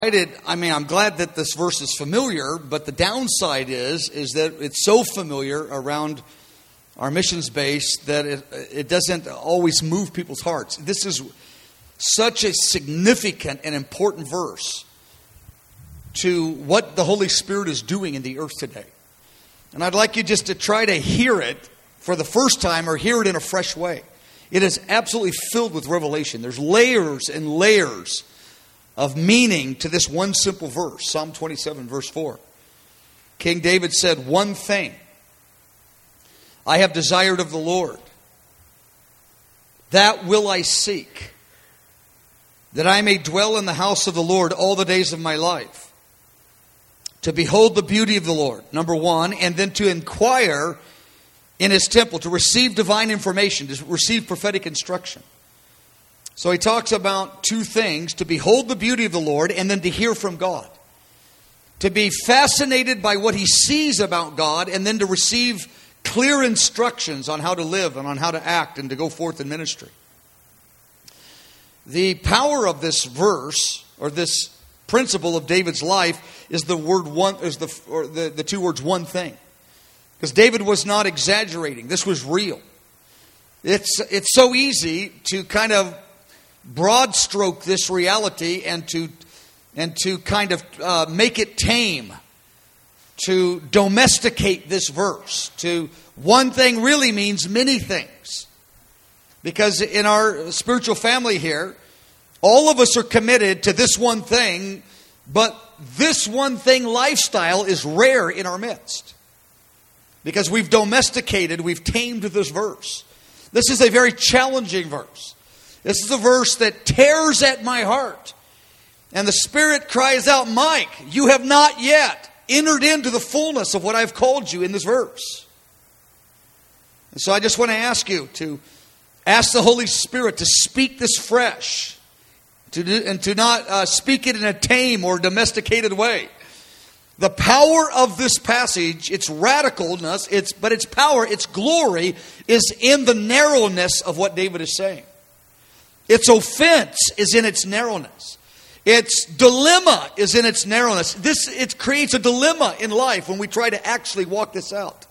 I'm glad that this verse is familiar, but the downside is that it's so familiar around our missions base that it doesn't always move people's hearts. This is such a significant and important verse to what the Holy Spirit is doing in the earth today. And I'd like you just to try to hear it for the first time or hear it in a fresh way. It is absolutely filled with revelation. There's layers and layers of meaning to this one simple verse. Psalm 27, verse 4. King David said, "One thing I have desired of the Lord, that will I seek, that I may dwell in the house of the Lord all the days of my life, to behold the beauty of the Lord," number one, and then to inquire in His temple, to receive divine information, to receive prophetic instruction. So he talks about two things: to behold the beauty of the Lord and then to hear from God. To be fascinated by what he sees about God and then to receive clear instructions on how to live and on how to act and to go forth in ministry. The power of this verse, or this principle of David's life, is the word one, is the two words "one thing." Because David was not exaggerating. This was real. It's so easy to kind of broad stroke this reality and to kind of make it tame, to domesticate this verse. To one thing really means many things. Because in our spiritual family here, all of us are committed to this one thing, but this one thing lifestyle is rare in our midst. Because we've domesticated, we've tamed this verse. This is a very challenging verse. This is a verse that tears at my heart. And the Spirit cries out, "Mike, you have not yet entered into the fullness of what I've called you in this verse." And so I just want to ask you to ask the Holy Spirit to speak this fresh, and to not speak it in a tame or domesticated way. The power of this passage, its radicalness, its power, its glory is in the narrowness of what David is saying. Its offense is in its narrowness. Its dilemma is in its narrowness. It creates a dilemma in life when we try to actually walk this out.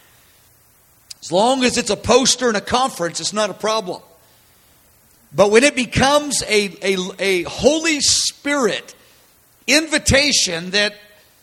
As long as it's a poster in a conference, it's not a problem. But when it becomes a Holy Spirit invitation that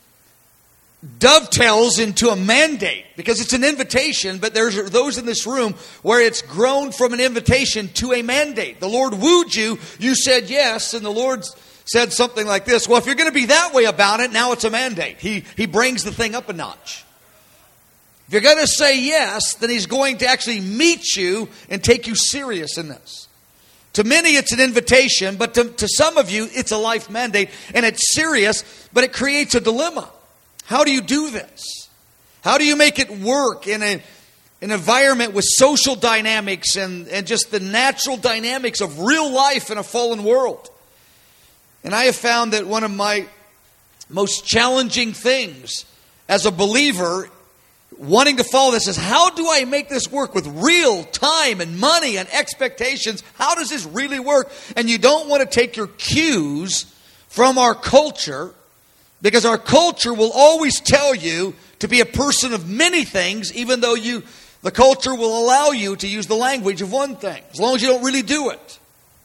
dovetails into a mandate, because it's an invitation, but there's those in this room where it's grown from an invitation to a mandate. The Lord wooed you, you said yes, and the Lord said something like this: "Well, if you're going to be that way about it, now it's a mandate." He brings the thing up a notch. If you're going to say yes, then He's going to actually meet you and take you serious in this. To many, it's an invitation, but to some of you, it's a life mandate, and it's serious, but it creates a dilemma. How do you do this? How do you make it work in an environment with social dynamics and just the natural dynamics of real life in a fallen world? And I have found that one of my most challenging things as a believer wanting to follow this is, how do I make this work with real time and money and expectations? How does this really work? And you don't want to take your cues from our culture, because our culture will always tell you to be a person of many things, even though the culture will allow you to use the language of one thing, as long as you don't really do it.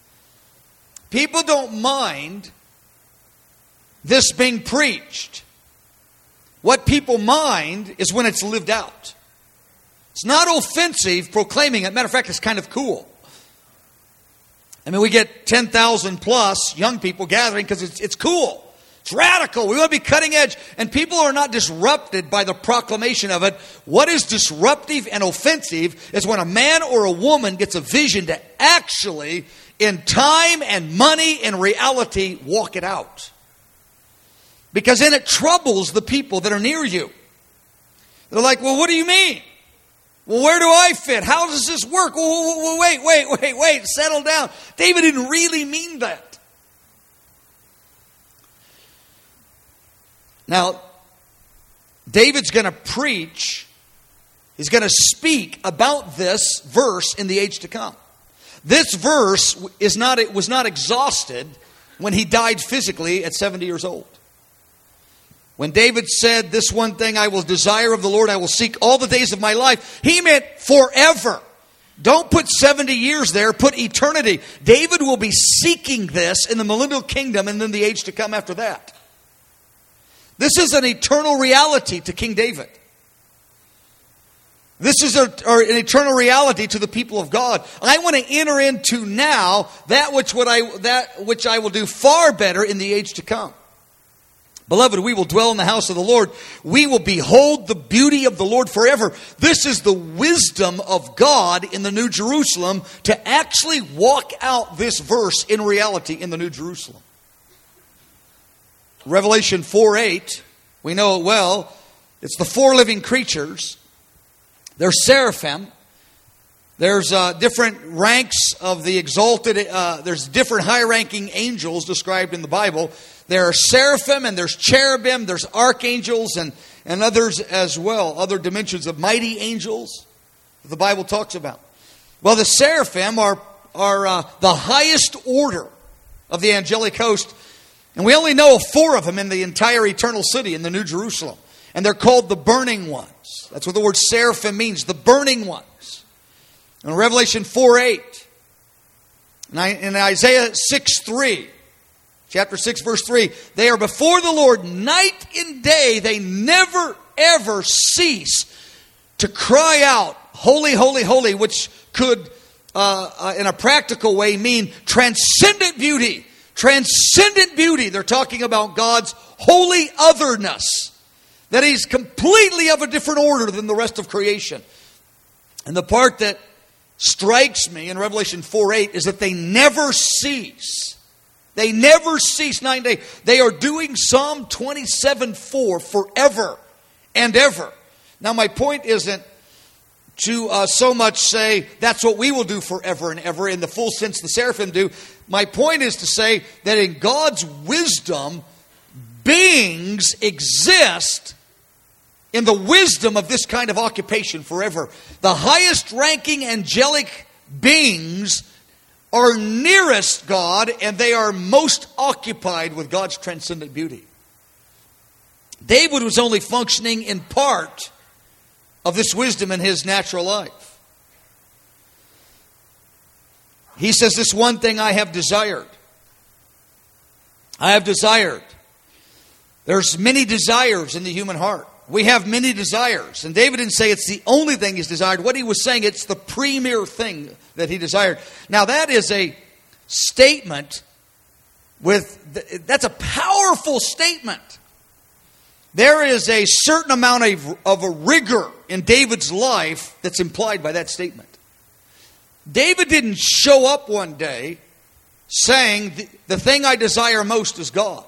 People don't mind this being preached. What people mind is when it's lived out. It's not offensive proclaiming it. Matter of fact, it's kind of cool. I mean, we get 10,000 plus young people gathering because it's cool. It's radical. We want to be cutting edge. And people are not disrupted by the proclamation of it. What is disruptive and offensive is when a man or a woman gets a vision to actually, in time and money and reality, walk it out. Because then it troubles the people that are near you. They're like, "Well, what do you mean? Well, where do I fit? How does this work? Well, wait, settle down. David didn't really mean that." Now, David's going to preach, he's going to speak about this verse in the age to come. This verse was not exhausted when he died physically at 70 years old. When David said, this one thing I will desire of the Lord, I will seek all the days of my life, he meant forever. Don't put 70 years there, put eternity. David will be seeking this in the millennial kingdom and then the age to come after that. This is an eternal reality to King David. This is an eternal reality to the people of God. I want to enter into now that which I will do far better in the age to come. Beloved, we will dwell in the house of the Lord. We will behold the beauty of the Lord forever. This is the wisdom of God in the New Jerusalem to actually walk out this verse in reality in the New Jerusalem. Revelation 4:8, we know it well. It's the four living creatures. There's seraphim. There's different ranks of the exalted. There's different high-ranking angels described in the Bible. There are seraphim and there's cherubim. There's archangels and others as well. Other dimensions of mighty angels that the Bible talks about. Well, the seraphim are the highest order of the angelic host. And we only know of 4 of them in the entire eternal city in the New Jerusalem. And they're called the burning ones. That's what the word seraphim means, the burning ones. In Revelation 4:8, in Isaiah 6:3, chapter 6, verse 3, they are before the Lord night and day. They never, ever cease to cry out, holy, holy, holy, which could, in a practical way, mean transcendent beauty. Transcendent beauty. They're talking about God's holy otherness. That He's completely of a different order than the rest of creation. And the part that strikes me in Revelation 4:8 is that they never cease. They never cease night and day. They are doing Psalm 27:4 forever and ever. Now my point isn't to so much say that's what we will do forever and ever in the full sense the seraphim do. My point is to say that in God's wisdom, beings exist in the wisdom of this kind of occupation forever. The highest ranking angelic beings are nearest God, and they are most occupied with God's transcendent beauty. David was only functioning in part of this wisdom in his natural life. He says, this one thing I have desired. I have desired. There's many desires in the human heart. We have many desires. And David didn't say it's the only thing he's desired. What he was saying, it's the premier thing that he desired. Now that is a statement that's a powerful statement. There is a certain amount of a rigor in David's life that's implied by that statement. David didn't show up one day saying, the thing I desire most is God.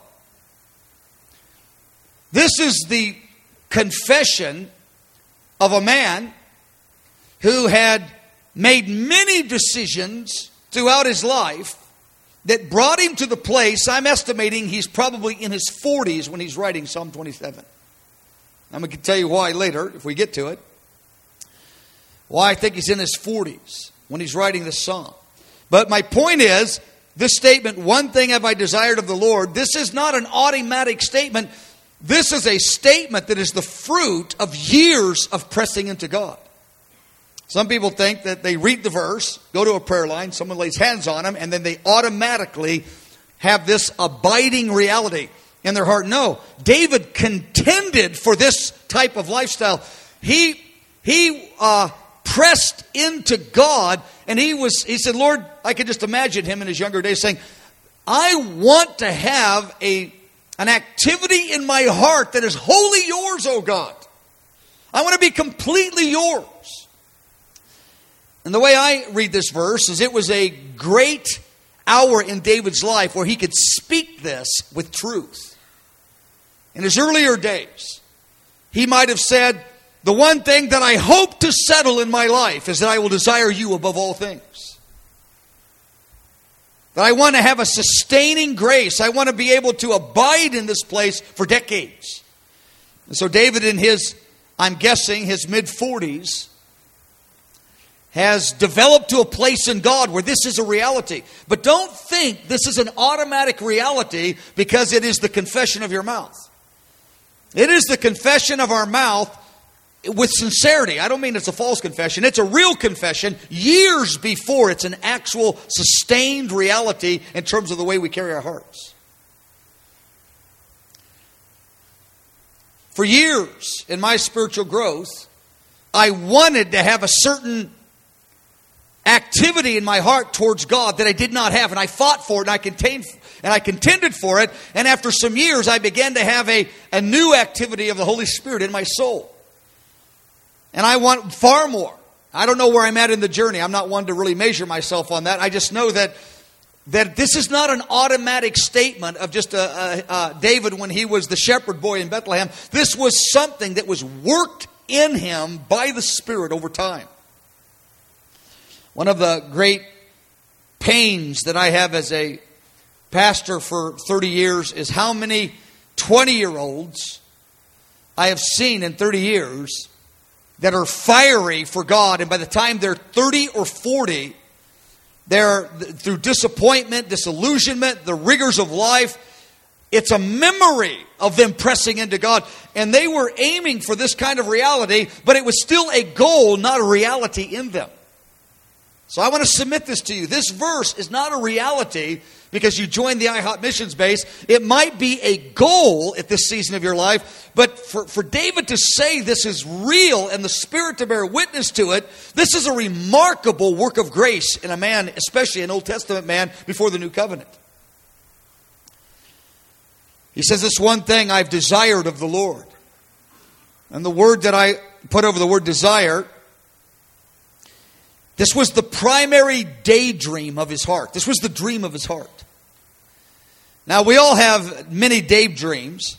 This is the confession of a man who had made many decisions throughout his life that brought him to the place, I'm estimating he's probably in his 40s when he's writing Psalm 27. I'm going to tell you why later, if we get to it. Why I think he's in his 40s when he's writing this psalm. But my point is, this statement, one thing have I desired of the Lord, this is not an automatic statement. This is a statement that is the fruit of years of pressing into God. Some people think that they read the verse, go to a prayer line, someone lays hands on them, and then they automatically have this abiding reality in their heart. No, David contended for this type of lifestyle. He pressed into God, and he said, Lord, I could just imagine him in his younger days saying, I want to have an activity in my heart that is wholly yours, O God. I want to be completely yours. And the way I read this verse is it was a great hour in David's life where he could speak this with truth. In his earlier days, he might have said, the one thing that I hope to settle in my life is that I will desire you above all things. That I want to have a sustaining grace. I want to be able to abide in this place for decades. And so David in his, I'm guessing, his mid-40s, has developed to a place in God where this is a reality. But don't think this is an automatic reality because it is the confession of your mouth. It is the confession of our mouth with sincerity. I don't mean it's a false confession. It's a real confession years before it's an actual sustained reality in terms of the way we carry our hearts. For years in my spiritual growth, I wanted to have a certain activity in my heart towards God that I did not have. And I fought for it, and I contended for it. And after some years, I began to have a new activity of the Holy Spirit in my soul. And I want far more. I don't know where I'm at in the journey. I'm not one to really measure myself on that. I just know that this is not an automatic statement of just David when he was the shepherd boy in Bethlehem. This was something that was worked in him by the Spirit over time. One of the great pains that I have as a pastor for 30 years is how many 20-year-olds I have seen in 30 years that are fiery for God, and by the time they're 30 or 40, they're through disappointment, disillusionment, the rigors of life. It's a memory of them pressing into God. And they were aiming for this kind of reality, but it was still a goal, not a reality in them. So I want to submit this to you. This verse is not a reality because you joined the IHOP missions base. It might be a goal at this season of your life, but for David to say this is real and the Spirit to bear witness to it, this is a remarkable work of grace in a man, especially an Old Testament man before the New Covenant. He says, this one thing I've desired of the Lord. And the word that I put over the word desire, this was the primary daydream of his heart. This was the dream of his heart. Now, we all have many daydreams.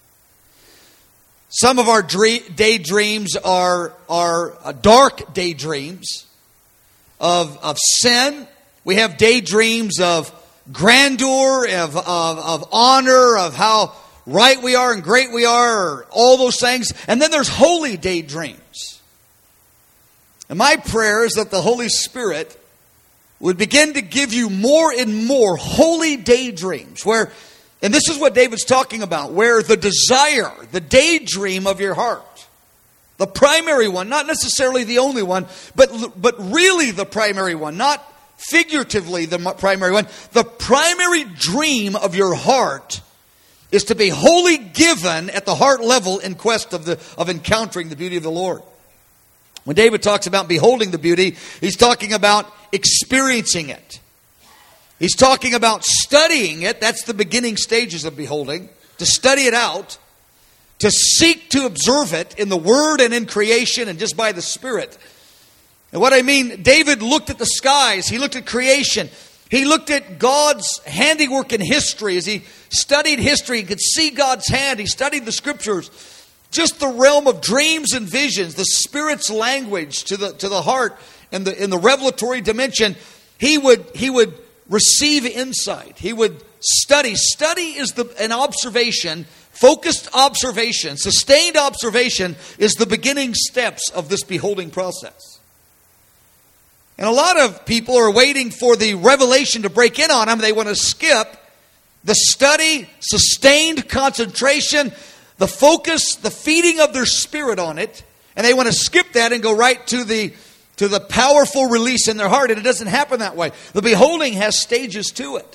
Some of our daydreams are dark daydreams of sin. We have daydreams of grandeur, of honor, of how right we are and great we are, all those things. And then there's holy daydreams. And my prayer is that the Holy Spirit would begin to give you more and more holy daydreams where, and this is what David's talking about, where the desire, the daydream of your heart, the primary one, not necessarily the only one, but really the primary one, not figuratively the primary one, the primary dream of your heart is to be wholly given at the heart level in quest of encountering the beauty of the Lord. When David talks about beholding the beauty, he's talking about experiencing it. He's talking about studying it. That's the beginning stages of beholding. To study it out. To seek to observe it in the Word and in creation and just by the Spirit. And what I mean, David looked at the skies. He looked at creation. He looked at God's handiwork in history. As he studied history, he could see God's hand. He studied the Scriptures. Just the realm of dreams and visions, the Spirit's language to the heart, and in the revelatory dimension, he would receive insight. He would study. Study is an observation, focused observation, sustained observation is the beginning steps of this beholding process. And a lot of people are waiting for the revelation to break in on them. They want to skip the study, sustained concentration, the focus, the feeding of their spirit on it, and they want to skip that and go right to the powerful release in their heart, and it doesn't happen that way. The beholding has stages to it.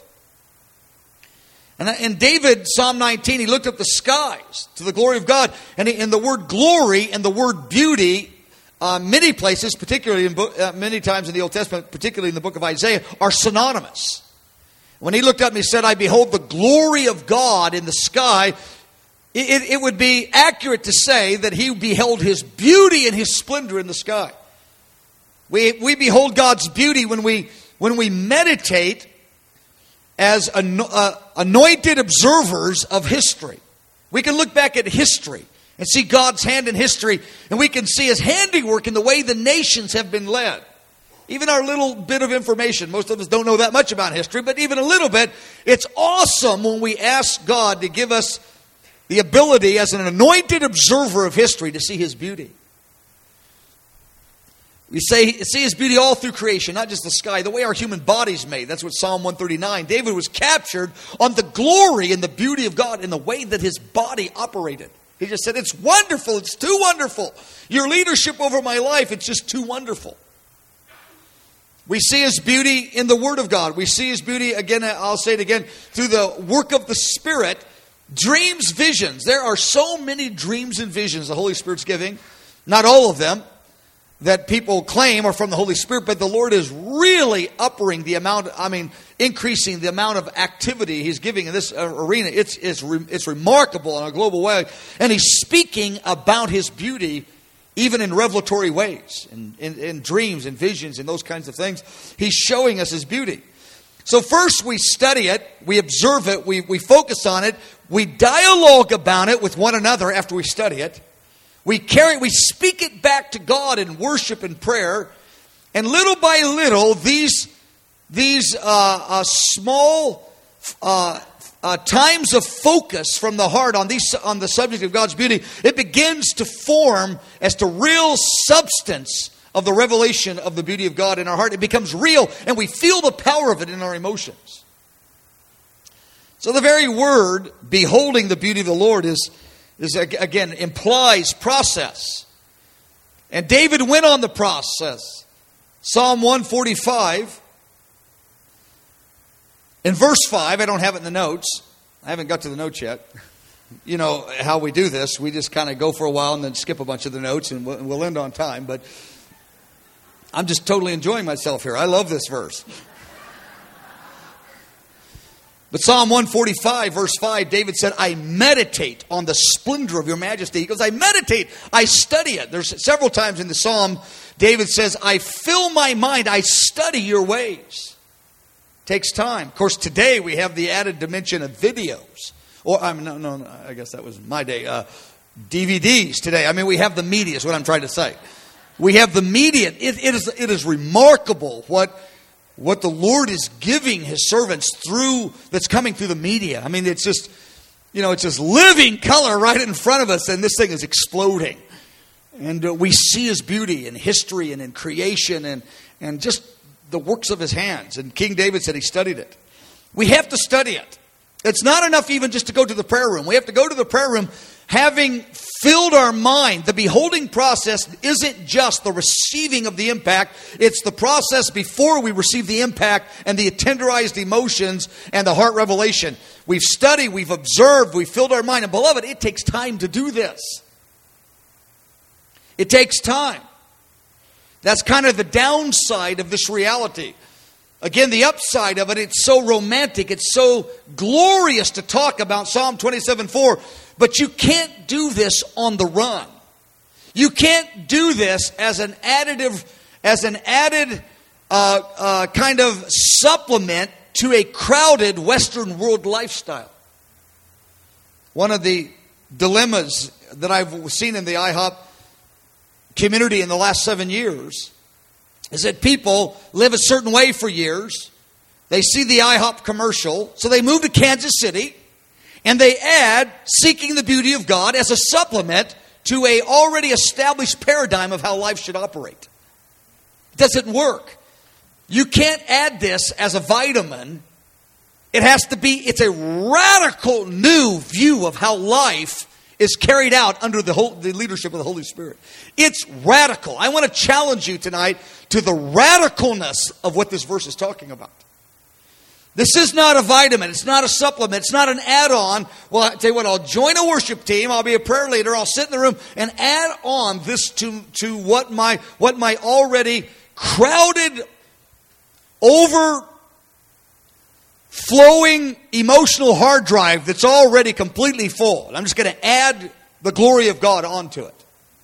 And David, Psalm 19, he looked at the skies to the glory of God, and the word glory and the word beauty, many places, particularly many times in the Old Testament, particularly in the book of Isaiah, are synonymous. When he looked up and he said, I behold the glory of God in the sky, it would be accurate to say that he beheld His beauty and His splendor in the sky. We behold God's beauty when we meditate as anointed observers of history. We can look back at history and see God's hand in history, and we can see His handiwork in the way the nations have been led. Even our little bit of information, most of us don't know that much about history, but even a little bit, it's awesome when we ask God to give us the ability as an anointed observer of history to see His beauty. We see His beauty all through creation, not just the sky, the way our human body's made. That's what Psalm 139. David was captured on the glory and the beauty of God in the way that his body operated. He just said, it's wonderful. It's too wonderful. Your leadership over my life, it's just too wonderful. We see His beauty in the Word of God. We see His beauty, again, I'll say it again, through the work of the Spirit. Dreams, visions. There are so many dreams and visions the Holy Spirit's giving. Not all of them that people claim are from the Holy Spirit, but the Lord is really increasing the amount of activity He's giving in this arena. It's remarkable in a global way. And He's speaking about His beauty even in revelatory ways, in dreams and visions and those kinds of things. He's showing us His beauty. So first we study it, we observe it, we focus on it, we dialogue about it with one another after we study it. We speak it back to God in worship and prayer, and little by little, these small times of focus from the heart on the subject of God's beauty, it begins to form as to real substance of the revelation of the beauty of God in our heart. It becomes real, and we feel the power of it in our emotions. So the very word, beholding the beauty of the Lord, is again, implies process. And David went on the process. Psalm 145, in verse 5, I don't have it in the notes. I haven't got to the notes yet. You know how we do this. We just kind of go for a while and then skip a bunch of the notes, and we'll end on time. But I'm just totally enjoying myself here. I love this verse. But Psalm 145, verse 5, David said, I meditate on the splendor of your majesty. He goes, I meditate, I study it. There's several times in the Psalm, David says, I fill my mind, I study your ways. Takes time. Of course, today we have the added dimension of videos. Or, no, I guess that was my day. DVDs today. We have the media is what I'm trying to say. We have the media. It is remarkable what the Lord is giving His servants that's coming through the media. It's just, it's just living color right in front of us, and this thing is exploding. And we see His beauty in history and in creation and just the works of His hands. And King David said he studied it. We have to study it. It's not enough even just to go to the prayer room. We have to go to the prayer room having filled our mind. The beholding process isn't just the receiving of the impact. It's the process before we receive the impact and the tenderized emotions and the heart revelation. We've studied, we've observed, we've filled our mind. And beloved, it takes time to do this. It takes time. That's kind of the downside of this reality. Again, the upside of it, it's so romantic, it's so glorious to talk about Psalm 27:4, but you can't do this on the run. You can't do this as an added kind of supplement to a crowded Western world lifestyle. One of the dilemmas that I've seen in the IHOP community in the last 7 years is that people live a certain way for years. They see the IHOP commercial, so they move to Kansas City, and they add seeking the beauty of God as a supplement to a already established paradigm of how life should operate. It doesn't work. You can't add this as a vitamin. It's a radical new view of how life is carried out under the leadership of the Holy Spirit. It's radical. I want to challenge you tonight to the radicalness of what this verse is talking about. This is not a vitamin. It's not a supplement. It's not an add-on. Well, I tell you what, I'll join a worship team. I'll be a prayer leader. I'll sit in the room and add on this to what my already crowded, overflowing emotional hard drive that's already completely full. I'm just going to add the glory of God onto it.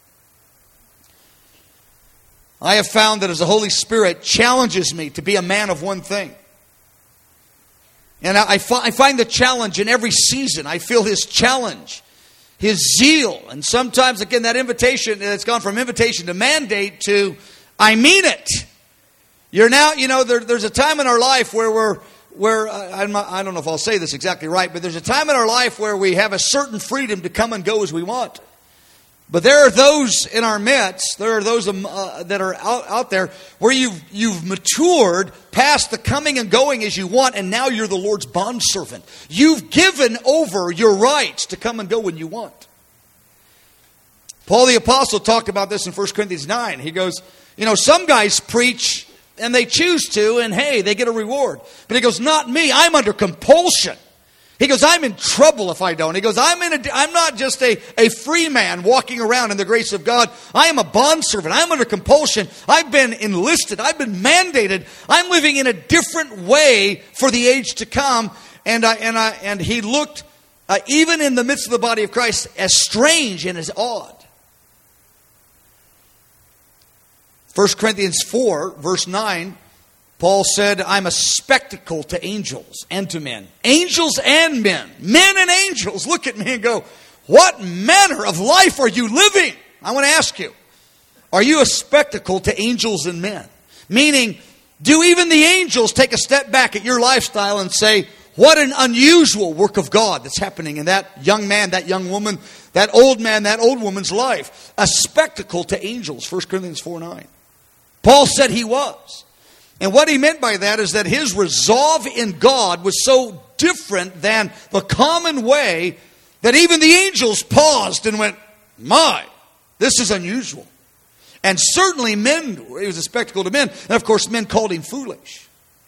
I have found that as the Holy Spirit challenges me to be a man of one thing, and I find the challenge in every season. I feel His challenge, His zeal. And sometimes, again, that invitation, it's gone from invitation to mandate to, I mean it. You're now, there's a time in our life where I don't know if I'll say this exactly right, but there's a time in our life where we have a certain freedom to come and go as we want. But there are those in our midst, there are those that are out there where you've matured past the coming and going as you want, and now you're the Lord's bondservant. You've given over your rights to come and go when you want. Paul the Apostle talked about this in 1 Corinthians 9. He goes, some guys preach and they choose to, and hey, they get a reward. But he goes, not me, I'm under compulsion. He goes, I'm in trouble if I don't. He goes, I'm not just a free man walking around in the grace of God. I am a bondservant. I'm under compulsion. I've been enlisted. I've been mandated. I'm living in a different way for the age to come. And he looked, even in the midst of the body of Christ, as strange and as odd. 1 Corinthians 4, verse 9, Paul said, I'm a spectacle to angels and to men. Angels and men. Men and angels look at me and go, what manner of life are you living? I want to ask you, are you a spectacle to angels and men? Meaning, do even the angels take a step back at your lifestyle and say, what an unusual work of God that's happening in that young man, that young woman, that old man, that old woman's life. A spectacle to angels, 1 Corinthians 4:9. Paul said he was. And what he meant by that is that his resolve in God was so different than the common way that even the angels paused and went, my, this is unusual. And certainly men, it was a spectacle to men. And of course, men called him foolish.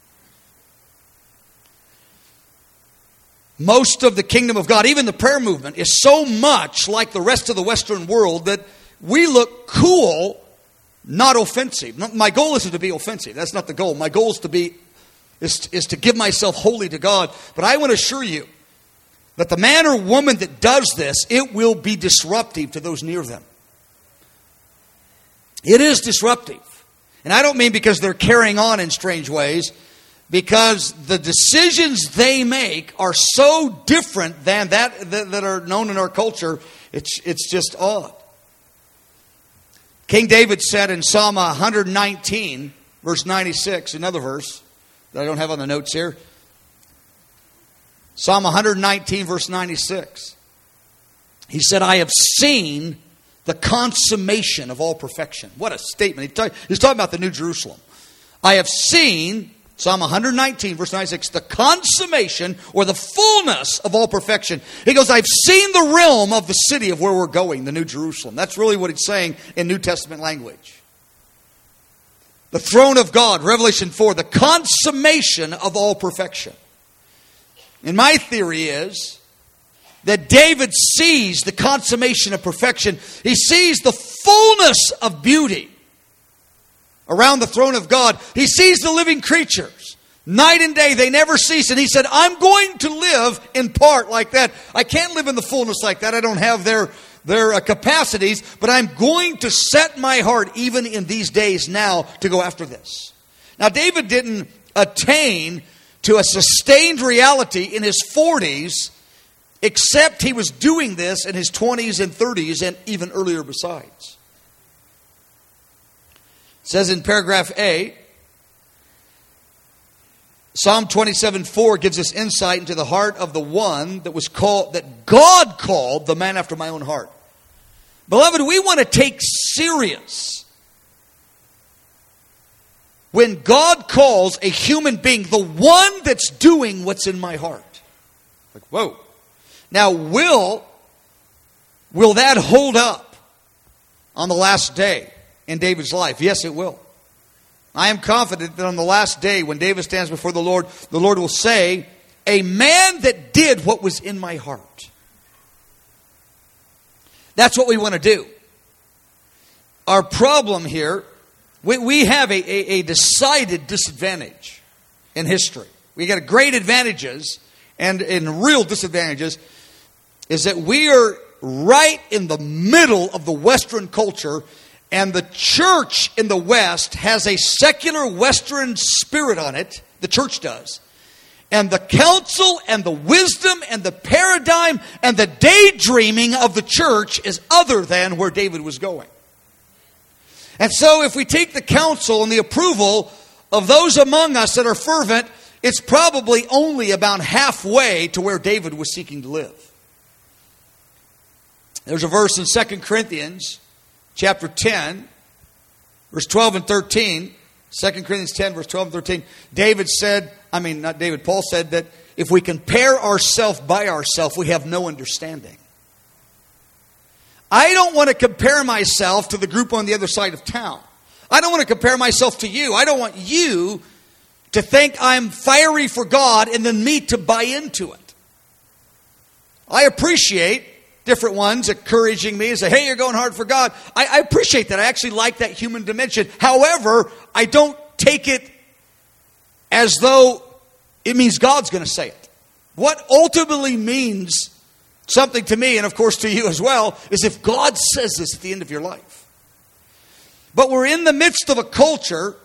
Most of the kingdom of God, even the prayer movement, is so much like the rest of the Western world that we look cool, not offensive. My goal isn't to be offensive. That's not the goal. My goal is to give myself wholly to God. But I want to assure you that the man or woman that does this, it will be disruptive to those near them. It is disruptive. And I don't mean because they're carrying on in strange ways, because the decisions they make are so different than that are known in our culture. It's just odd. King David said in Psalm 119, verse 96, another verse that I don't have on the notes here. Psalm 119, verse 96. He said, I have seen the consummation of all perfection. What a statement. He's talking about the New Jerusalem. I have seen, Psalm 119, verse 96, the consummation or the fullness of all perfection. He goes, I've seen the realm of the city of where we're going, the New Jerusalem. That's really what he's saying in New Testament language. The throne of God, Revelation 4, the consummation of all perfection. And my theory is that David sees the consummation of perfection. He sees the fullness of beauty around the throne of God. He sees the living creatures. Night and day, they never cease. And he said, I'm going to live in part like that. I can't live in the fullness like that. I don't have their capacities. But I'm going to set my heart, even in these days now, to go after this. Now, David didn't attain to a sustained reality in his 40s, except he was doing this in his 20s and 30s and even earlier besides. It says in paragraph A, Psalm 27:4 gives us insight into the heart of the one that God called the man after my own heart. Beloved, we want to take serious when God calls a human being the one that's doing what's in my heart. Like, whoa. Now, will that hold up on the last day in David's life? Yes, it will. I am confident that on the last day, when David stands before the Lord will say, a man that did what was in my heart. That's what we want to do. Our problem here, we have a decided disadvantage in history. We got great advantages and real disadvantages, is that we are right in the middle of the Western culture, and the church in the West has a secular Western spirit on it. The church does. And the counsel and the wisdom and the paradigm and the daydreaming of the church is other than where David was going. And so if we take the counsel and the approval of those among us that are fervent, it's probably only about halfway to where David was seeking to live. There's a verse in 2 Corinthians chapter 10, verse 12 and 13. 2 Corinthians 10, verse 12 and 13. Paul said that if we compare ourselves by ourselves, we have no understanding. I don't want to compare myself to the group on the other side of town. I don't want to compare myself to you. I don't want you to think I'm fiery for God and then me to buy into it. I appreciate different ones encouraging me and say, hey, you're going hard for God. I appreciate that. I actually like that human dimension. However, I don't take it as though it means God's going to say it. What ultimately means something to me, and of course to you as well, is if God says this at the end of your life. But we're in the midst of a culture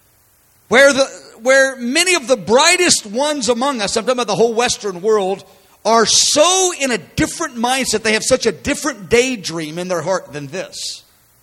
where many of the brightest ones among us, I'm talking about the whole Western world, are so in a different mindset. They have such a different daydream in their heart than this.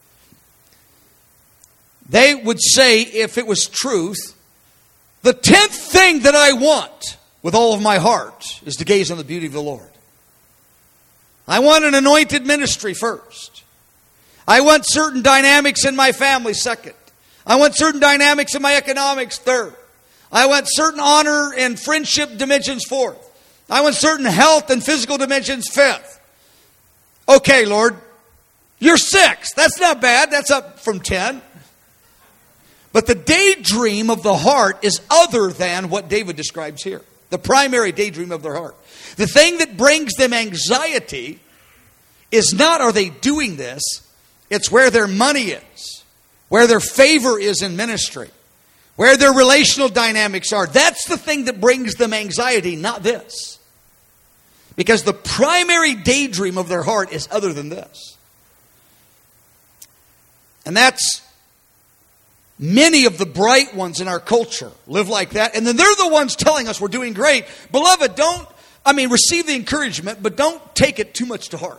They would say, if it was truth, the 10th thing that I want with all of my heart is to gaze on the beauty of the Lord. I want an anointed ministry first. I want certain dynamics in my family second. I want certain dynamics in my economics third. I want certain honor and friendship dimensions fourth. I want certain health and physical dimensions fifth. Okay, Lord, you're sixth. That's not bad. That's up from 10. But the daydream of the heart is other than what David describes here. The primary daydream of their heart. The thing that brings them anxiety is not, are they doing this? It's where their money is, where their favor is in ministry, where their relational dynamics are. That's the thing that brings them anxiety, not this. Because the primary daydream of their heart is other than this. And that's many of the bright ones in our culture live like that. And then they're the ones telling us we're doing great. Beloved, receive the encouragement, but don't take it too much to heart.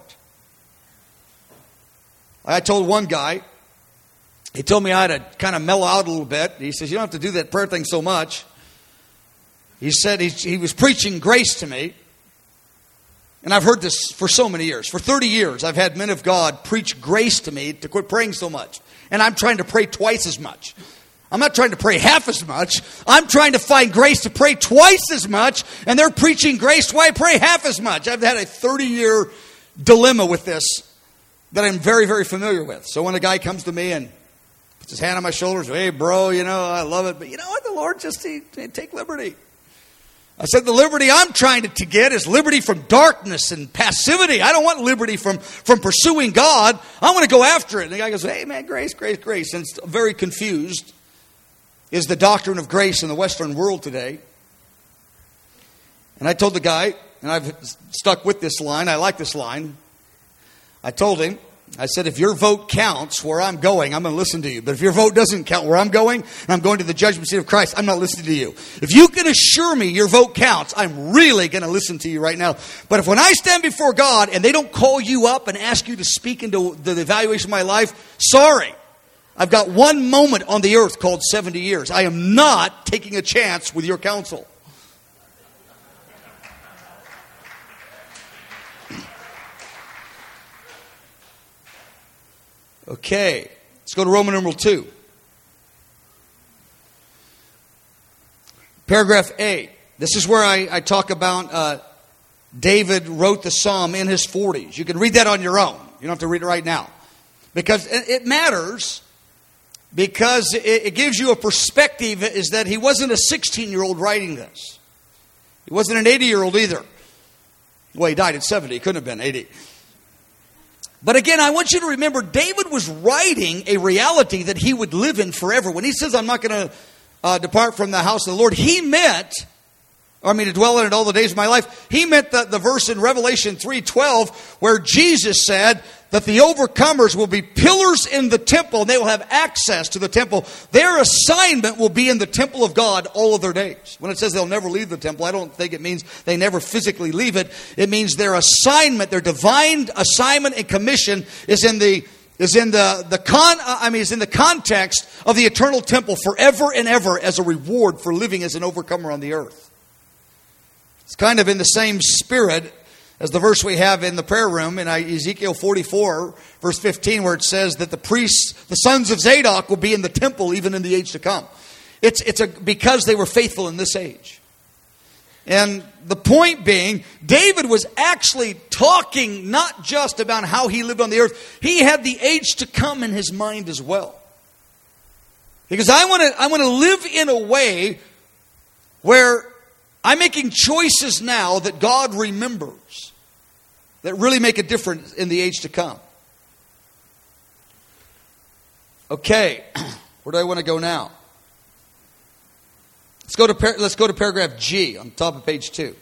I told one guy, he told me I had to kind of mellow out a little bit. He says, you don't have to do that prayer thing so much. He said he was preaching grace to me. And I've heard this for so many years. For 30 years, I've had men of God preach grace to me to quit praying so much. And I'm trying to pray twice as much. I'm not trying to pray half as much. I'm trying to find grace to pray twice as much. And they're preaching grace, why pray half as much? I've had a 30-year dilemma with this that I'm very, very familiar with. So when a guy comes to me and puts his hand on my shoulders, hey, bro, I love it. But you know what? The Lord just take liberty. I said, the liberty I'm trying to get is liberty from darkness and passivity. I don't want liberty from pursuing God. I want to go after it. And the guy goes, hey, man, grace, grace, grace. And it's very confused is the doctrine of grace in the Western world today. And I told the guy, and I've stuck with this line. I like this line. I told him, I said, if your vote counts where I'm going, I'm going to listen to you. But if your vote doesn't count where I'm going, and I'm going to the judgment seat of Christ, I'm not listening to you. If you can assure me your vote counts, I'm really going to listen to you right now. But if when I stand before God and they don't call you up and ask you to speak into the evaluation of my life, sorry. I've got one moment on the earth called 70 years. I am not taking a chance with your counsel. Okay, let's go to Roman numeral 2. Paragraph A. This is where I talk about David wrote the psalm in his 40s. You can read that on your own. You don't have to read it right now. Because it matters, because it gives you a perspective, is that he wasn't a 16-year-old writing this. He wasn't an 80-year-old either. Well, he died at 70. He couldn't have been 80. But again, I want you to remember, David was writing a reality that he would live in forever. When he says, I'm not going to depart from the house of the Lord, he meant, to dwell in it all the days of my life. He meant the verse in Revelation 3:12 where Jesus said that the overcomers will be pillars in the temple and they will have access to the temple. Their assignment will be in the temple of God all of their days. When it says they'll never leave the temple, I don't think it means they never physically leave it. It means their assignment, their divine assignment and commission is in the context of the eternal temple forever and ever as a reward for living as an overcomer on the earth. It's kind of in the same spirit As the verse we have in the prayer room in Ezekiel 44, verse 15, where it says that the priests, the sons of Zadok, will be in the temple even in the age to come. Because they were faithful in this age. And the point being, David was actually talking not just about how he lived on the earth. He had the age to come in his mind as well. Because I want to live in a way where I'm making choices now that God remembers, that really make a difference in the age to come. Okay, where do I want to go now? Let's go to paragraph G on top of page 2.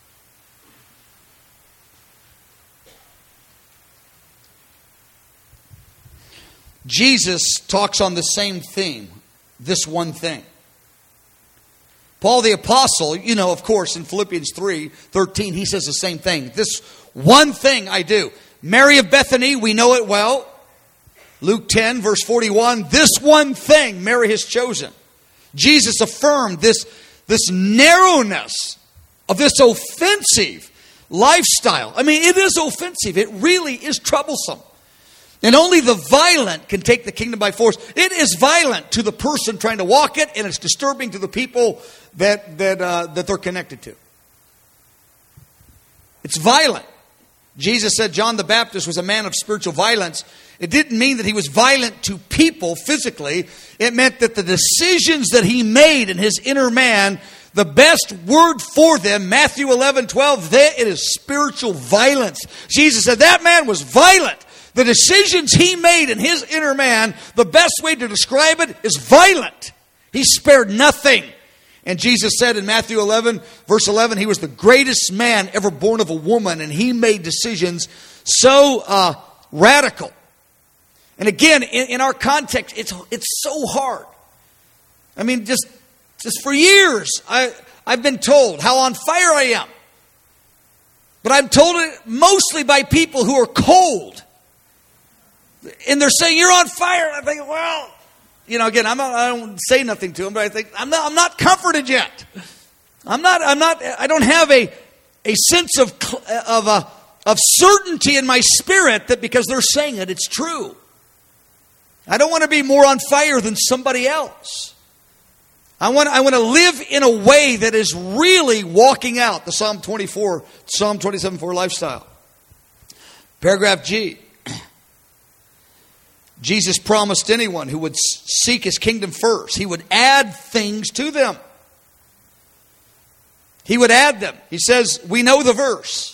Jesus talks on the same theme, this one thing. Paul the Apostle, of course, in Philippians 3:13, he says the same thing. This one thing I do. Mary of Bethany, we know it well. Luke 10, verse 41, this one thing Mary has chosen. Jesus affirmed this narrowness of this offensive lifestyle. I mean, it is offensive. It really is troublesome. And only the violent can take the kingdom by force. It is violent to the person trying to walk it, and it's disturbing to the people that they're connected to. It's violent. Jesus said John the Baptist was a man of spiritual violence. It didn't mean that he was violent to people physically. It meant that the decisions that he made in his inner man, the best word for them, Matthew 11:12, it is spiritual violence. Jesus said that man was violent. The decisions he made in his inner man, the best way to describe it is violent. He spared nothing. And Jesus said in Matthew 11, verse 11, he was the greatest man ever born of a woman, and he made decisions so radical. And again, in our context, it's so hard. I mean, just for years, I've been told how on fire I am. But I'm told it mostly by people who are cold. And they're saying, you're on fire. And I think, well, again, I don't say nothing to them, but I think, I'm not comforted yet. I don't have a sense of certainty in my spirit that because they're saying it, it's true. I don't want to be more on fire than somebody else. I want to live in a way that is really walking out the Psalm 27:4 lifestyle. Paragraph G. Jesus promised anyone who would seek his kingdom first, he would add things to them. He would add them. He says, we know the verse.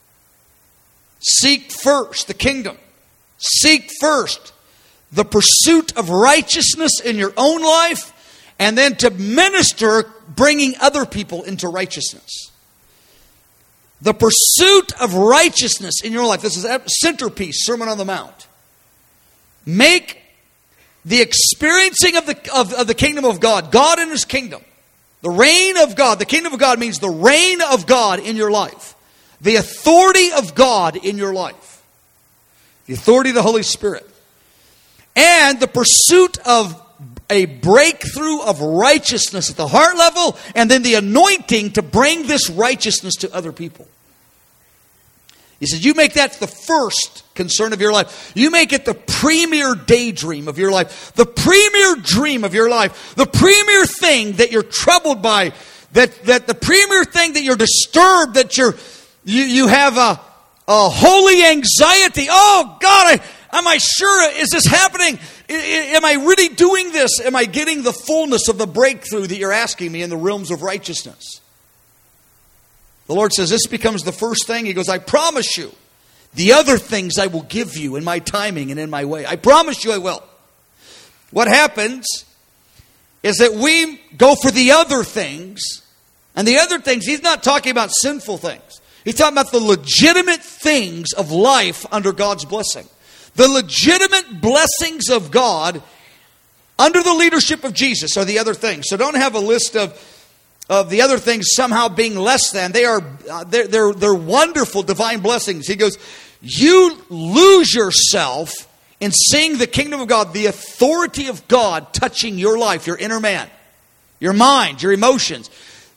Seek first the kingdom. Seek first the pursuit of righteousness in your own life, and then to minister, bringing other people into righteousness. The pursuit of righteousness in your life. This is a centerpiece, Sermon on the Mount. Make the experiencing of the kingdom of God, God in his kingdom, the reign of God. The kingdom of God means the reign of God in your life. The authority of God in your life. The authority of the Holy Spirit. And the pursuit of a breakthrough of righteousness at the heart level, and then the anointing to bring this righteousness to other people. He says, you make that the first concern of your life. You make it the premier daydream of your life. The premier dream of your life. The premier thing that you're troubled by. That the premier thing that you're disturbed, that you have a holy anxiety. Oh God, am I sure? Is this happening? Am I really doing this? Am I getting the fullness of the breakthrough that you're asking me in the realms of righteousness? The Lord says this becomes the first thing. He goes, I promise you, the other things I will give you in my timing and in my way. I promise you I will. What happens is that we go for the other things. And the other things, he's not talking about sinful things. He's talking about the legitimate things of life under God's blessing. The legitimate blessings of God under the leadership of Jesus are the other things. So don't have a list of the other things somehow being less than. They're wonderful divine blessings. He goes, you lose yourself in seeing the kingdom of God, the authority of God touching your life, your inner man, your mind, your emotions.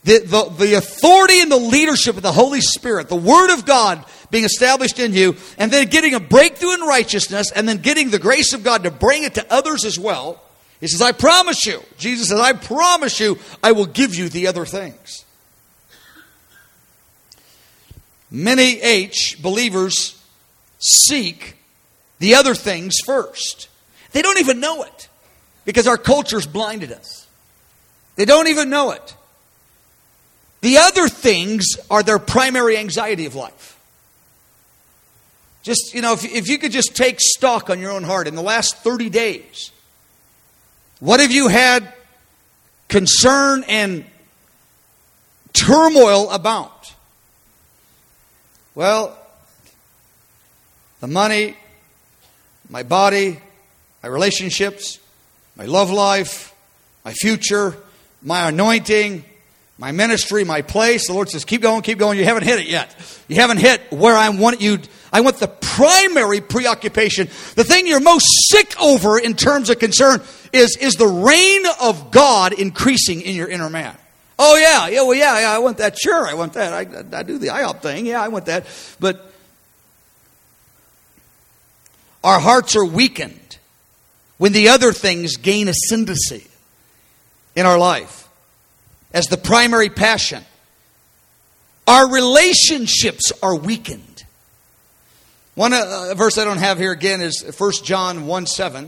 the authority and the leadership of the Holy Spirit, the Word of God being established in you, and then getting a breakthrough in righteousness, and then getting the grace of God to bring it to others as well. He says, I promise you. Jesus says, I promise you, I will give you the other things. Many believers seek the other things first. They don't even know it because our culture's blinded us. They don't even know it. The other things are their primary anxiety of life. Just, if you could just take stock on your own heart in the last 30 days, what have you had concern and turmoil about? Well, the money, my body, my relationships, my love life, my future, my anointing, my ministry, my place. The Lord says, keep going, keep going. You haven't hit it yet. You haven't hit where I want you. I want the primary preoccupation. The thing you're most sick over in terms of concern is the reign of God increasing in your inner man. Oh, yeah, I want that. Sure, I want that. I do the IHOP thing. Yeah, I want that. But our hearts are weakened when the other things gain ascendancy in our life as the primary passion. Our relationships are weakened. One verse I don't have here again is 1 John 1:7.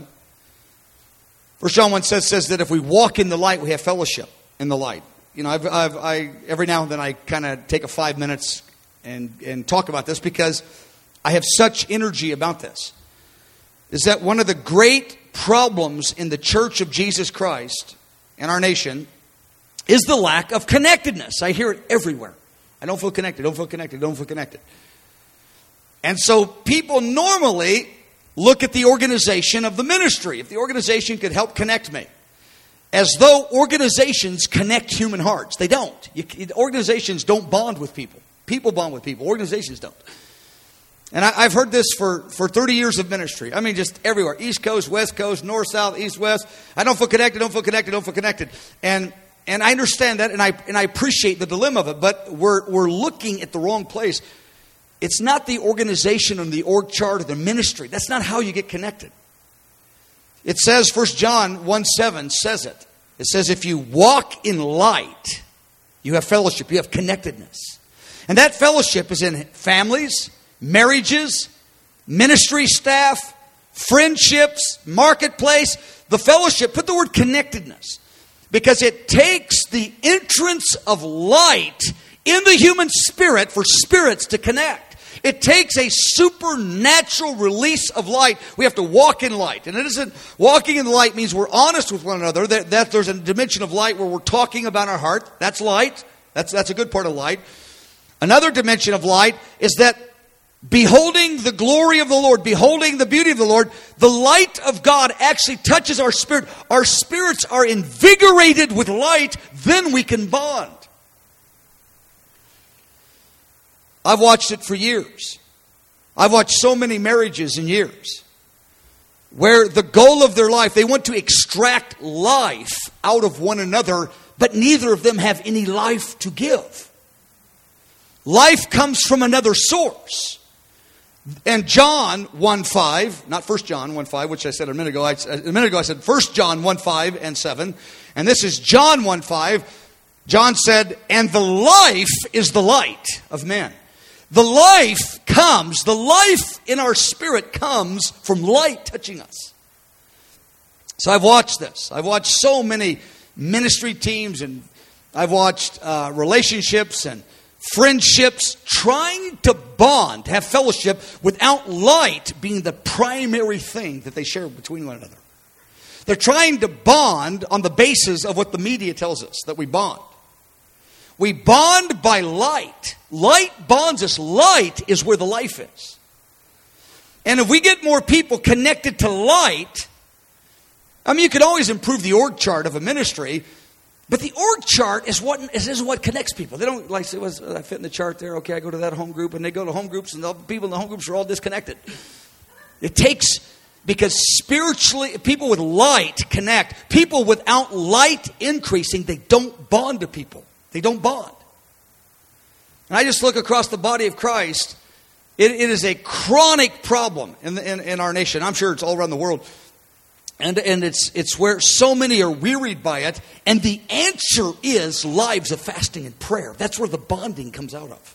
1 John 1:7 says that if we walk in the light, we have fellowship in the light. I every now and then I kind of take 5 minutes and talk about this because I have such energy about this. Is that one of the great problems in the Church of Jesus Christ in our nation is the lack of connectedness. I hear it everywhere. I don't feel connected, don't feel connected, don't feel connected. And so people normally look at the organization of the ministry. If the organization could help connect me. As though organizations connect human hearts. They don't. Organizations don't bond with people. People bond with people. Organizations don't. And I've heard this for 30 years of ministry. I mean, just everywhere. East Coast, West Coast, North, South, East, West. I don't feel connected, don't feel connected, don't feel connected. And I understand that, and I appreciate the dilemma of it. But we're looking at the wrong place. It's not the organization and the org chart or the ministry. That's not how you get connected. It says, 1 John 1:7 says it. It says, if you walk in light, you have fellowship, you have connectedness. And that fellowship is in families, marriages, ministry staff, friendships, marketplace. The fellowship, put the word connectedness. Because it takes the entrance of light in the human spirit for spirits to connect. It takes a supernatural release of light. We have to walk in light. And it isn't, walking in the light means we're honest with one another. That there's a dimension of light where we're talking about our heart. That's light. That's a good part of light. Another dimension of light is that beholding the glory of the Lord, beholding the beauty of the Lord, the light of God actually touches our spirit. Our spirits are invigorated with light. Then we can bond. I've watched it for years. I've watched so many marriages in years where the goal of their life, they want to extract life out of one another, but neither of them have any life to give. Life comes from another source. And John 1:5, not 1 John 1:5, which I said a minute ago. I said 1 John 1:5 and 7. And this is John 1:5. John said, and the life is the light of men. The life in our spirit comes from light touching us. So I've watched this. I've watched so many ministry teams, and I've watched relationships and friendships trying to bond, to have fellowship without light being the primary thing that they share between one another. They're trying to bond on the basis of what the media tells us that we bond. We bond by light. Light bonds us. Light is where the life is. And if we get more people connected to light, I mean, you can always improve the org chart of a ministry, but the org chart is what connects people. They don't like say, I fit in the chart there. Okay, I go to that home group, and they go to home groups, and the people in the home groups are all disconnected. It takes, because spiritually, people with light connect. People without light increasing, they don't bond to people. They don't bond. And I just look across the body of Christ. It is a chronic problem in our nation. I'm sure it's all around the world. And it's where so many are wearied by it. And the answer is lives of fasting and prayer. That's where the bonding comes out of.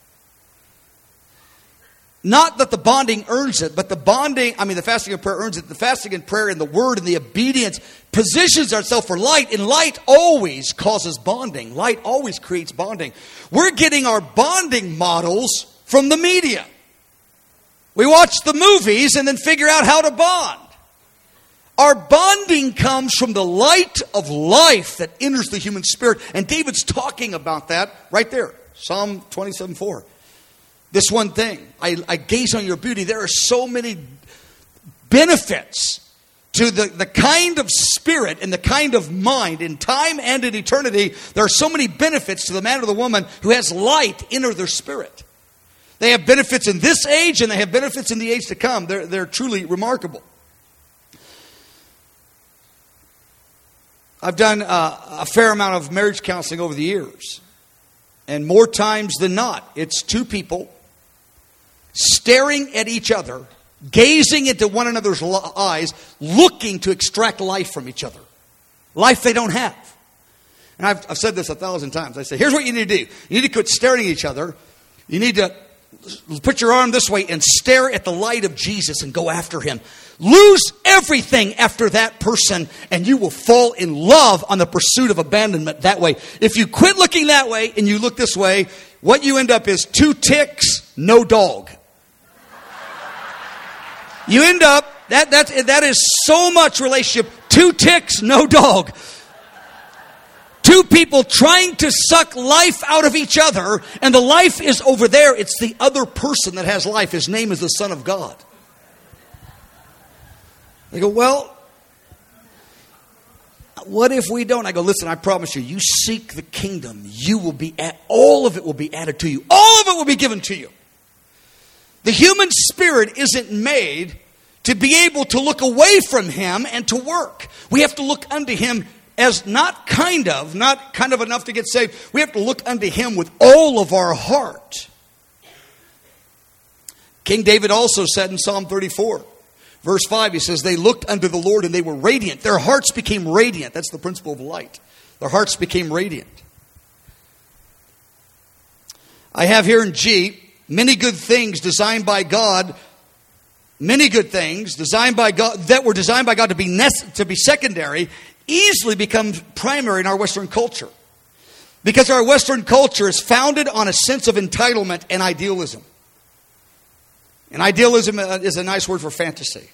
Not that the bonding earns it, but the fasting and prayer earns it. The fasting and prayer and the word and the obedience positions ourselves for light. And light always causes bonding. Light always creates bonding. We're getting our bonding models from the media. We watch the movies and then figure out how to bond. Our bonding comes from the light of life that enters the human spirit. And David's talking about that right there. Psalm 27:4. This one thing, I gaze on your beauty. There are so many benefits to the kind of spirit and the kind of mind in time and in eternity. There are so many benefits to the man or the woman who has light enter their spirit. They have benefits in this age and they have benefits in the age to come. They're truly remarkable. I've done a fair amount of marriage counseling over the years. And more times than not, it's two people staring at each other, gazing into one another's eyes, looking to extract life from each other. Life they don't have. And I've said this 1,000 times. I say, here's what you need to do. You need to quit staring at each other. You need to put your arm this way and stare at the light of Jesus and go after him. Lose everything after that person and you will fall in love on the pursuit of abandonment that way. If you quit looking that way and you look this way, what you end up is 2 ticks, no dog. You end up, that is so much relationship. 2 ticks, no dog. 2 people trying to suck life out of each other, and the life is over there. It's the other person that has life. His name is the Son of God. They go, well, what if we don't? I go, listen, I promise you, you seek the kingdom. You will be all of it will be added to you. All of it will be given to you. The human spirit isn't made to be able to look away from him and to work. We have to look unto him as not kind of enough to get saved. We have to look unto him with all of our heart. King David also said in Psalm 34, verse 5, he says, they looked unto the Lord and they were radiant. Their hearts became radiant. That's the principle of light. Their hearts became radiant. I have here in G, many good things designed by God. Many good things designed by God that were designed by God to be secondary easily become primary in our Western culture. Because our Western culture is founded on a sense of entitlement and idealism. And idealism is a nice word for fantasy.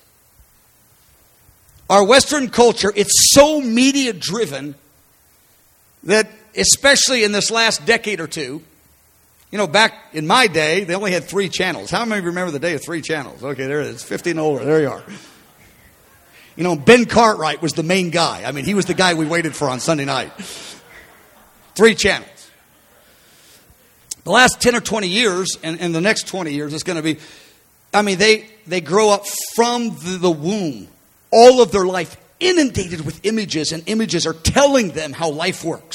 Our Western culture, it's so media driven that especially in this last decade or two, back in my day, they only had 3 channels. How many remember the day of 3 channels? Okay, there it is. 50 and older. There you are. Ben Cartwright was the main guy. I mean, he was the guy we waited for on Sunday night. 3 channels. The last 10 or 20 years, and the next 20 years, it's going to be, they grow up from the womb, all of their life inundated with images, and images are telling them how life works.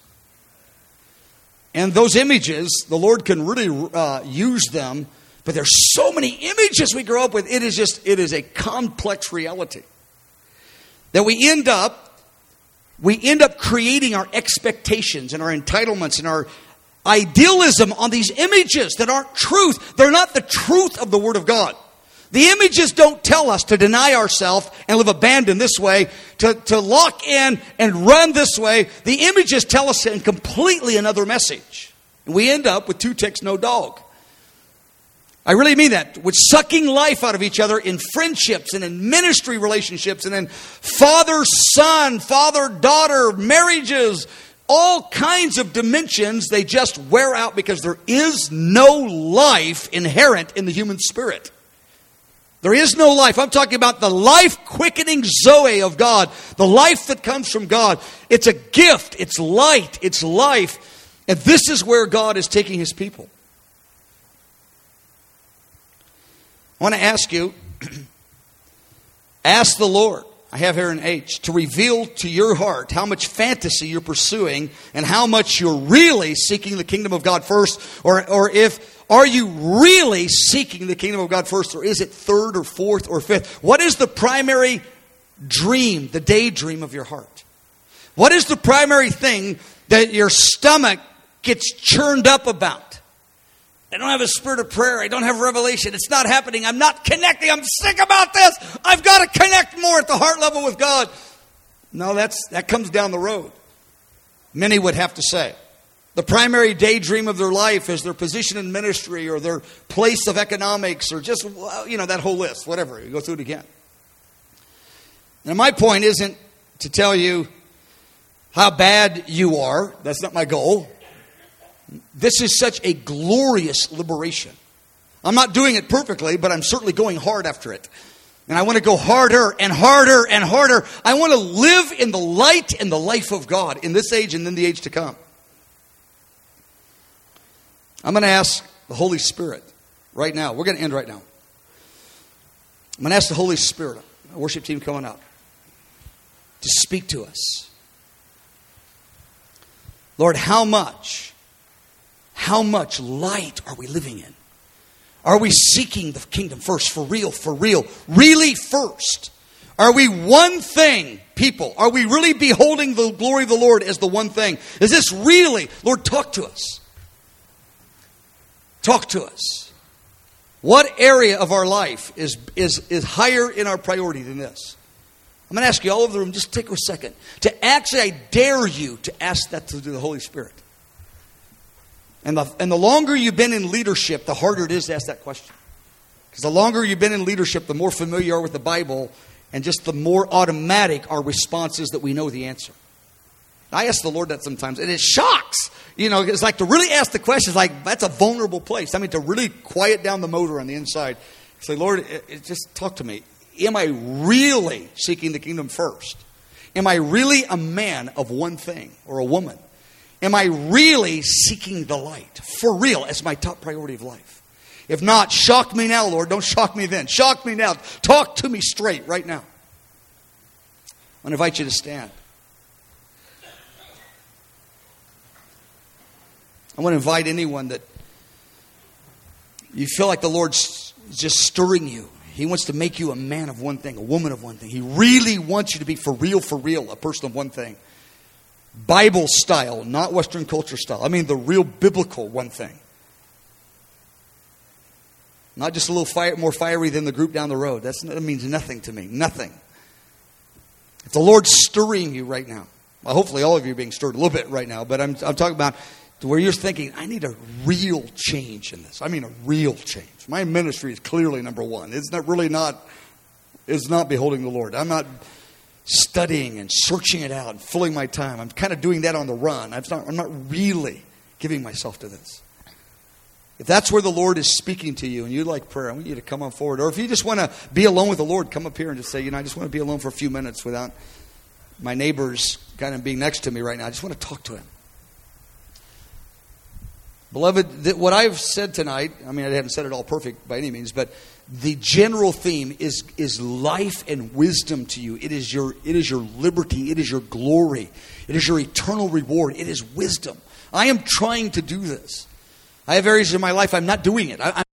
And those images, the Lord can really use them, but there's so many images we grow up with. It is a complex reality. That we end up creating our expectations and our entitlements and our idealism on these images that aren't truth. They're not the truth of the Word of God. The images don't tell us to deny ourselves and live abandoned this way, to lock in and run this way. The images tell us in completely another message. And we end up with 2 ticks, no dog. I really mean that. With sucking life out of each other in friendships and in ministry relationships and in father-son, father-daughter marriages, all kinds of dimensions. They just wear out because there is no life inherent in the human spirit. There is no life. I'm talking about the life-quickening Zoe of God. The life that comes from God. It's a gift. It's light. It's life. And this is where God is taking his people. I want to ask you, ask the Lord. I have here in H, to reveal to your heart how much fantasy you're pursuing and how much you're really seeking the kingdom of God first, or if are you really seeking the kingdom of God first, or is it third or fourth or fifth? What is the primary dream, the daydream of your heart? What is the primary thing that your stomach gets churned up about? I don't have a spirit of prayer. I don't have revelation. It's not happening. I'm not connecting. I'm sick about this. I've got to connect more at the heart level with God. No, that comes down the road. Many would have to say. The primary daydream of their life is their position in ministry or their place of economics or just, that whole list, whatever. You go through it again. And my point isn't to tell you how bad you are. That's not my goal. This is such a glorious liberation. I'm not doing it perfectly, but I'm certainly going hard after it. And I want to go harder and harder and harder. I want to live in the light and the life of God in this age and in the age to come. I'm going to ask the Holy Spirit right now. We're going to end right now. I'm going to ask the Holy Spirit, our worship team coming up, to speak to us. Lord, how much light are we living in? Are we seeking the kingdom first, for real, really first? Are we one thing, people? Are we really beholding the glory of the Lord as the one thing? Is this really, Lord, talk to us. Talk to us. What area of our life is higher in our priority than this? I'm going to ask you all over the room, just take a second. I dare you to ask that to the Holy Spirit. And the longer you've been in leadership, the harder it is to ask that question. Because the longer you've been in leadership, the more familiar you are with the Bible, and just the more automatic our response is that we know the answer. I ask the Lord that sometimes, and it shocks. It's like to really ask the question, it's like, that's a vulnerable place. To really quiet down the motor on the inside. Say, Lord, just talk to me. Am I really seeking the kingdom first? Am I really a man of one thing or a woman? Am I really seeking the light for real as my top priority of life? If not, shock me now, Lord. Don't shock me then. Shock me now. Talk to me straight right now. I want to invite you to stand. I want to invite anyone that you feel like the Lord's just stirring you. He wants to make you a man of one thing, a woman of one thing. He really wants you to be for real, a person of one thing. Bible style, not Western culture style. The real biblical one thing. Not just a little more fiery than the group down the road. That means nothing to me. Nothing. If the Lord's stirring you right now, well, hopefully all of you are being stirred a little bit right now, but I'm talking about to where you're thinking, I need a real change in this. A real change. My ministry is clearly number one. It's not beholding the Lord. I'm not studying and searching it out and filling my time. I'm kind of doing that on the run. I'm not really giving myself to this. If that's where the Lord is speaking to you and you like prayer, I want you to come on forward. Or if you just want to be alone with the Lord, come up here and just say, I just want to be alone for a few minutes without my neighbors kind of being next to me right now. I just want to talk to him. Beloved, what I've said tonight, I haven't said it all perfect by any means, but the general theme is life and wisdom to you. It is your liberty. It is your glory. It is your eternal reward. It is wisdom. I am trying to do this. I have areas in my life I'm not doing it.